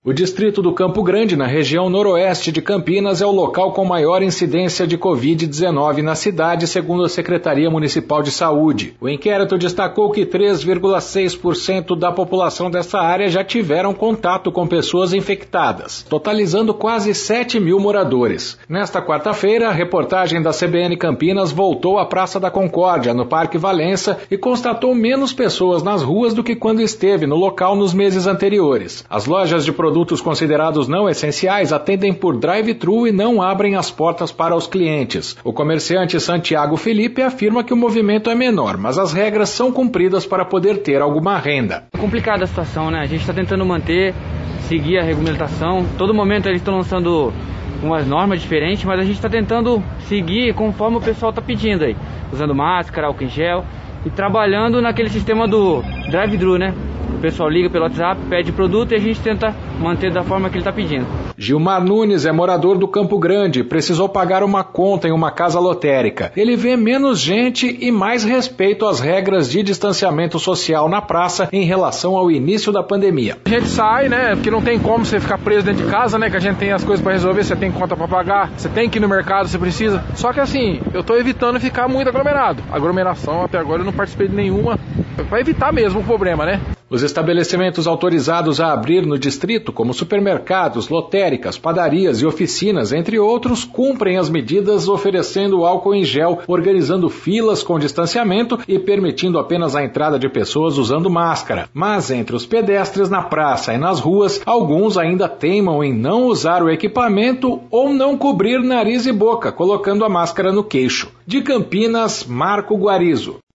O distrito do Campo Grande, na região noroeste de Campinas, é o local com maior incidência de Covid-19 na cidade, segundo a Secretaria Municipal de Saúde. O inquérito destacou que 3,6% da população dessa área já tiveram contato com pessoas infectadas, totalizando quase 7 mil moradores. Nesta quarta-feira, a reportagem da CBN Campinas voltou à Praça da Concórdia, no Parque Valença, e constatou menos pessoas nas ruas do que quando esteve no local nos meses anteriores. As lojas de produtos considerados não essenciais atendem por drive-thru e não abrem as portas para os clientes. O comerciante Santiago Felipe afirma que o movimento é menor, mas as regras são cumpridas para poder ter alguma renda. É complicada a situação, né? A gente está tentando seguir a regulamentação. Todo momento eles estão lançando umas normas diferentes, mas a gente está tentando seguir conforme o pessoal está pedindo aí. Usando máscara, álcool em gel e trabalhando naquele sistema do drive-thru, né? O pessoal liga pelo WhatsApp, pede produto e a gente tenta manter da forma que ele está pedindo. Gilmar Nunes é morador do Campo Grande, precisou pagar uma conta em uma casa lotérica. Ele vê menos gente e mais respeito às regras de distanciamento social na praça em relação ao início da pandemia. A gente sai, né, porque não tem como você ficar preso dentro de casa, né, que a gente tem as coisas para resolver, você tem conta para pagar, você tem que ir no mercado, você precisa. Só que assim, eu estou evitando ficar muito aglomerado. Aglomeração, até agora eu não participei de nenhuma, para evitar mesmo o problema, né? Os estabelecimentos autorizados a abrir no distrito, como supermercados, lotéricas, padarias e oficinas, entre outros, cumprem as medidas oferecendo álcool em gel, organizando filas com distanciamento e permitindo apenas a entrada de pessoas usando máscara. Mas entre os pedestres na praça e nas ruas, alguns ainda teimam em não usar o equipamento ou não cobrir nariz e boca, colocando a máscara no queixo. De Campinas, Marco Guarizo.